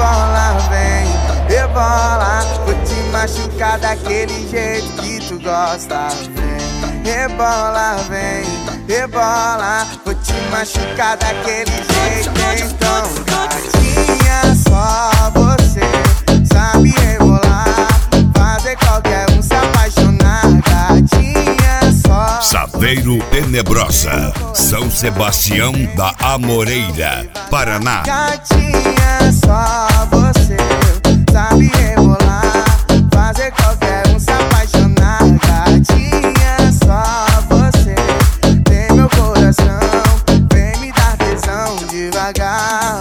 rebola, vem, rebola. Vou te machucar daquele jeito que tu gosta, vem, rebola, vem, rebola. Vou te machucar daquele jeito. Então, gatinha, só você sabe rebolar, fazer qualquer um se apaixonar. Gatinha, só Saveiro Tenebrosa, São Sebastião da Amoreira, Paraná. gatinha, só você sabe rebolar, fazer qualquer um se apaixonar. Gatinha, só você tem meu coração, vem me dar tesão devagar.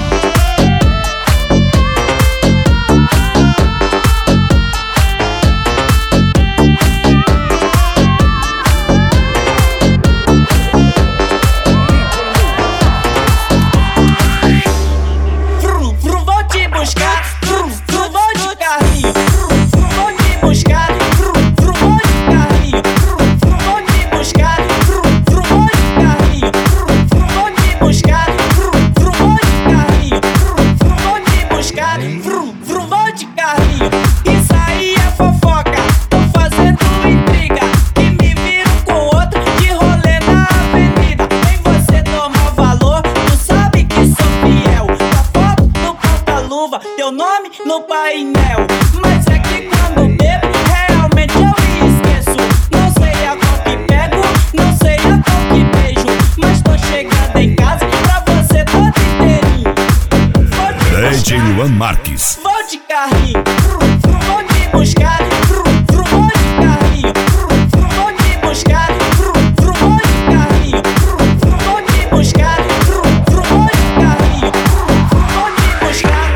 Teu nome no painel, mas é que quando bebo, realmente eu me esqueço. Não sei a qual que pego, não sei a qual que beijo, mas tô chegando em casa pra você todo inteirinho. DJ Luan Marques. Vou de carrinho, vou te buscar, vou de carrinho, vou te buscar, vou de carrinho, vou te buscar, vou de carrinho, vou te buscar.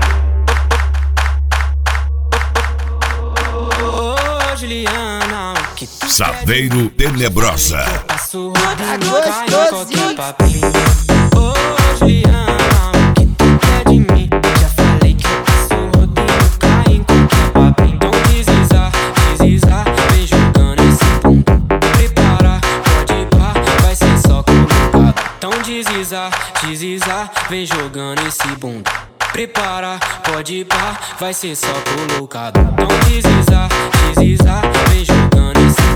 Juliana, que Saveiro Tenebrosa. passo rodinho, cai em qualquer papinho. Ô Juliana, que tu quer de mim? Já falei que eu passo rodinho, cai em qualquer papinho. Então deslizar, deslizar, vem jogando esse bumbum. Prepara, pode ir pá, vai ser só colocado. Então deslizar, deslizar, vem jogando esse bumbum. Prepara, pode ir pá, vai ser só colocado. Então deslizar, deslizar, vem jogando esse